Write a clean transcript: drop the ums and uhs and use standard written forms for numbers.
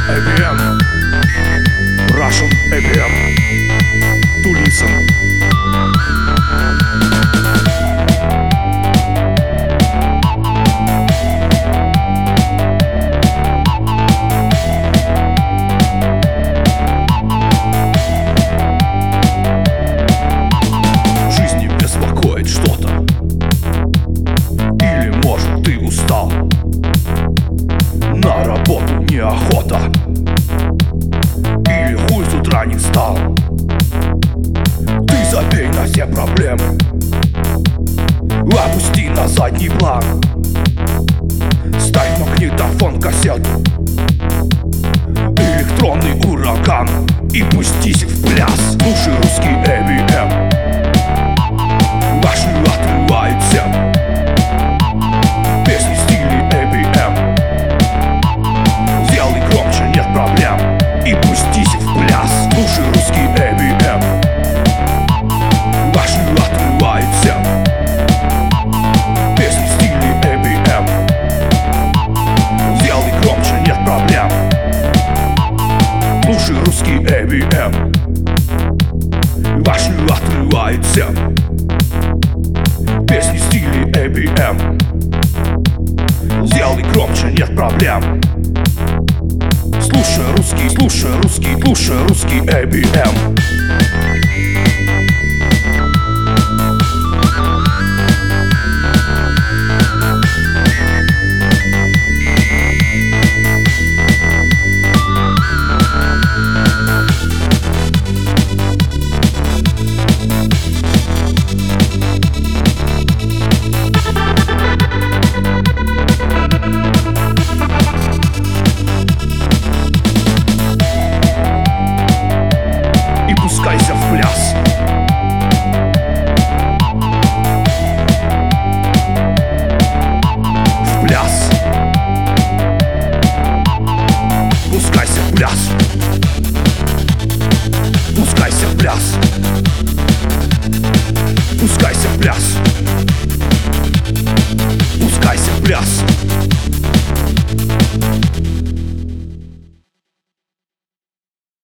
ABM, Russian ABM, to listen. Жизни беспокоит что-то, или может ты устал, на работу неохота, или хуй с утра не встал. Ты забей на все проблемы, опусти на задний план, ставь магнитофон, кассету, электронный ураган и пустись в пляс. Слушай русский ABM, ваши отрывают всем. Песни в стиле ABM, сделай громче, нет проблем, и пустись в пляс. Слушай русский ABM, ваши отрывают всем. Песни в стиле ABM, сделай громче, нет проблем. Слушай русский ABM, ваши отрывают всем. Песни в стиле ABM, сделай громче, нет проблем. Слушай русский, слушай русский, слушай русский ABM. Пускайся в пляс. В пляс. Пускайся в пляс. Пускайся в пляс. Пускайся в пляс. Пускайся в пляс.